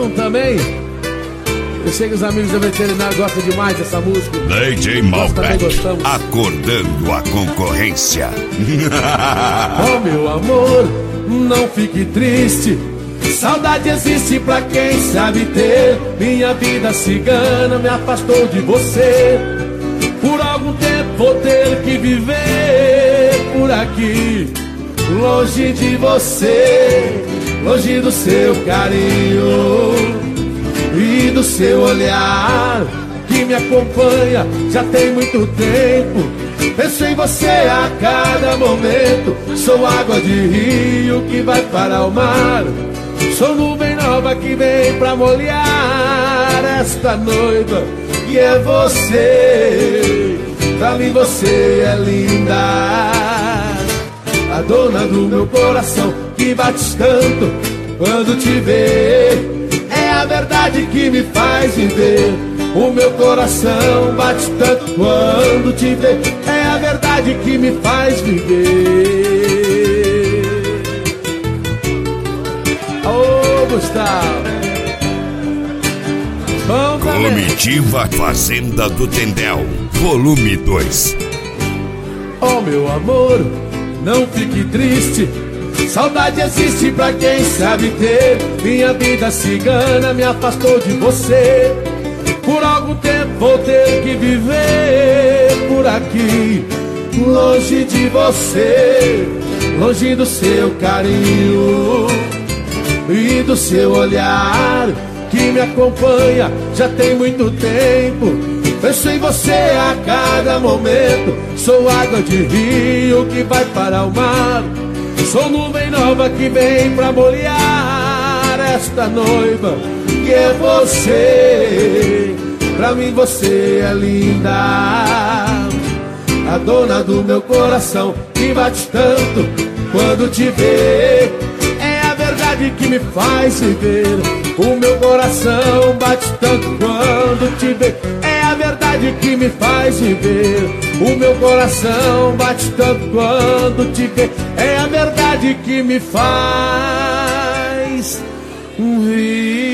Bom também. Eu sei que os amigos do veterinário gostam demais dessa música. DJ Malbec, acordando a concorrência. Oh, meu amor, não fique triste. Saudade existe pra quem sabe ter. Minha vida cigana me afastou de você. Por algum tempo vou ter que viver por aqui, longe de você, longe do seu carinho e do seu olhar que me acompanha já tem muito tempo. Penso em você a cada momento. Sou água de rio que vai para o mar. Sou nuvem nova que vem pra molhar esta noiva. E é você, pra mim você é linda, a dona do meu coração que bate tanto quando te vê. É a verdade que me faz viver. O meu coração bate tanto quando te vê. É a verdade que me faz viver. Ô, Gustavo. Comitiva Fazenda do Tendel, volume 2. Oh, meu amor, não fique triste. Saudade existe pra quem sabe ter. Minha vida cigana me afastou de você. Por algum tempo vou ter que viver por aqui, longe de você, longe do seu carinho e do seu olhar que me acompanha já tem muito tempo. Penso em você a cada momento. Sou água de rio que vai para o mar. Sou nuvem nova que vem pra molhar esta noiva. Que é você, pra mim você é linda, a dona do meu coração que bate tanto quando te vê. É a verdade que me faz viver. O meu coração bate tanto quando te vê. É a verdade que me faz viver. O meu coração bate tanto quando te vê. É a verdade que me faz viver.